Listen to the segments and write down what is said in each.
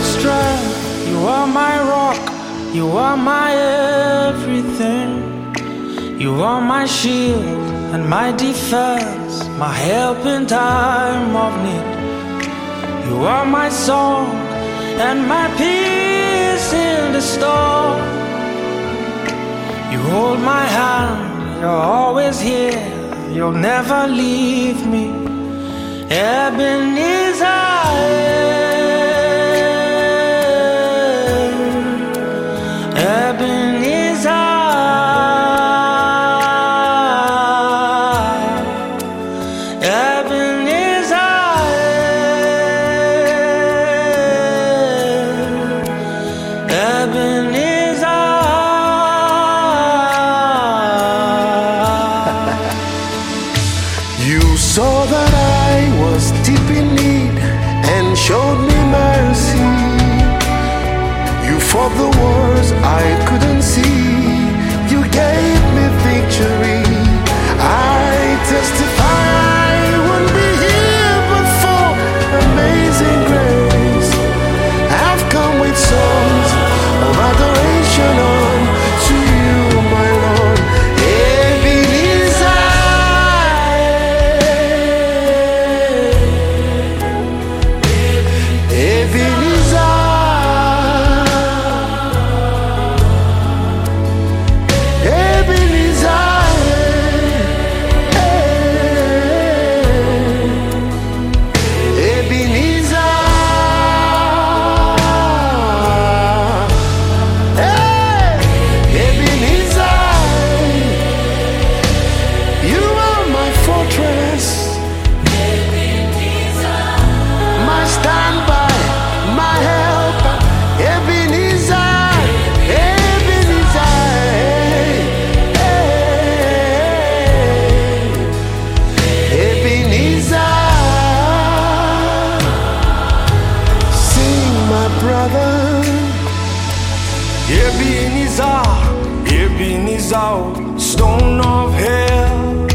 strength, you are my rock, you are my everything. You are my shield and my defense, my help in time of need. You are my song and my peace in the storm. You hold my hand, you're always here, you'll never leave me. Ebenezer, Ebenezer, Ebenezer, Ebenezer. You saw that I was deep in need and showed me mercy. You fought the wars I couldn't see. You gave me victory. I testify I wouldn't be here but for amazing grace. I've come with songs of adoration unto you, my Lord. Ebenezer, Ebenezer, Ebenezer, Ebenezer, Ebenezer, you are my fortress, my standby, my helper. Ebenezer, Ebenezer, Ebenezer. Sing, my brother. Ebenezer, Ebenezer, stone of help.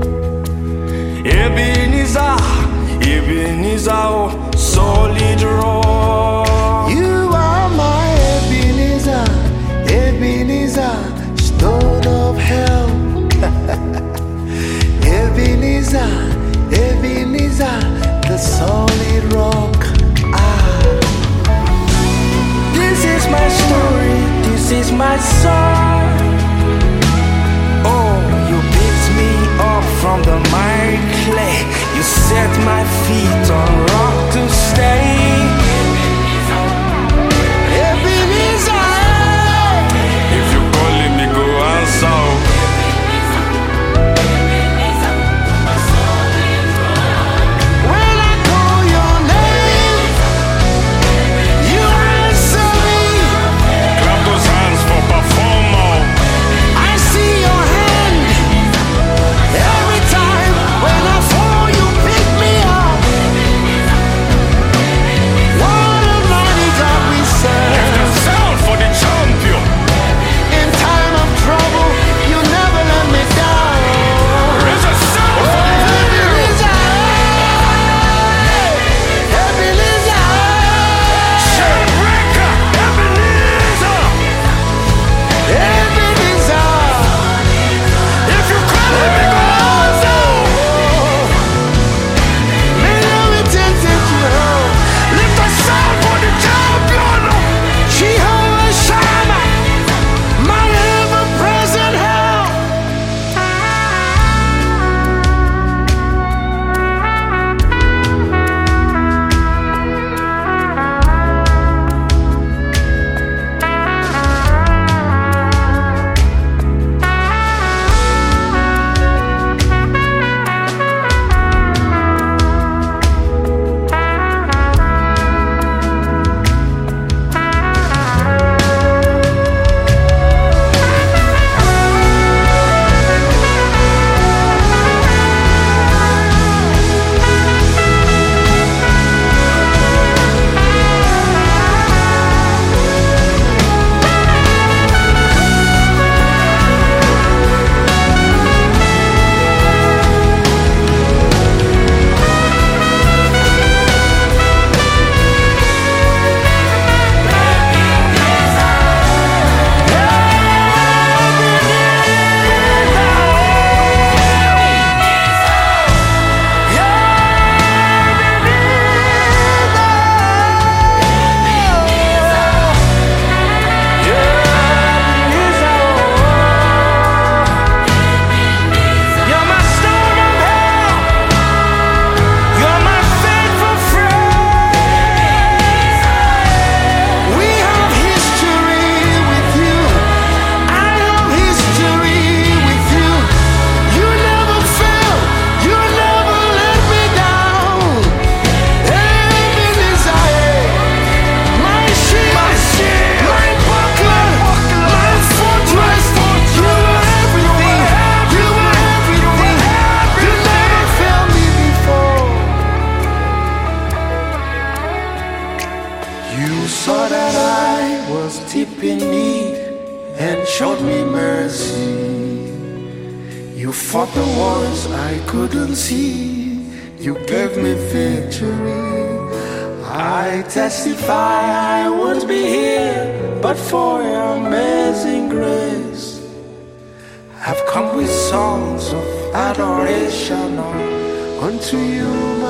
Ebenezer, Ebenezer, solid rock. You are my Ebenezer, Ebenezer, stone of help. Ebenezer, Ebenezer, the solid rock. This is my story, this is my song. Oh, you in need and showed me mercy. You fought the wars I couldn't see. You gave me victory. I testify I wouldn't be here but for your amazing grace. I've come with songs of adoration unto you,